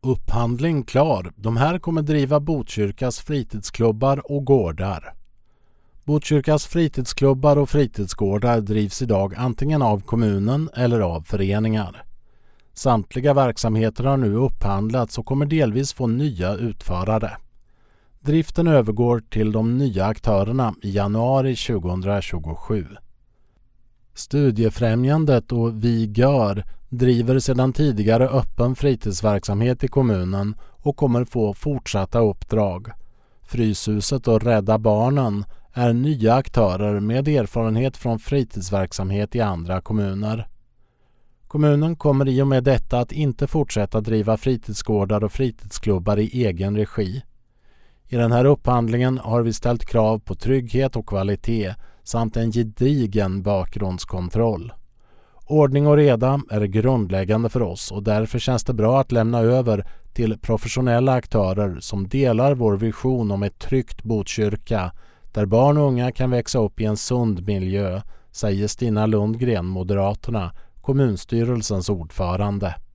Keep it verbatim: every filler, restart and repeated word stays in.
Upphandling klar. De här kommer driva Botkyrkas fritidsklubbar och gårdar. Botkyrkas fritidsklubbar och fritidsgårdar drivs idag antingen av kommunen eller av föreningar. Samtliga verksamheter har nu upphandlats och kommer delvis få nya utförare. Driften övergår till de nya aktörerna i januari tjugohundratjugosju. Studiefrämjandet och Vi Gör driver sedan tidigare öppen fritidsverksamhet i kommunen och kommer få fortsatta uppdrag. Fryshuset och Rädda Barnen är nya aktörer med erfarenhet från fritidsverksamhet i andra kommuner. Kommunen kommer i och med detta att inte fortsätta driva fritidsgårdar och fritidsklubbar i egen regi. I den här upphandlingen har vi ställt krav på trygghet och kvalitet samt en gedigen bakgrundskontroll. Ordning och reda är grundläggande för oss och därför känns det bra att lämna över till professionella aktörer som delar vår vision om ett tryggt Botkyrka där barn och unga kan växa upp i en sund miljö, säger Stina Lundgren, Moderaterna, kommunstyrelsens ordförande.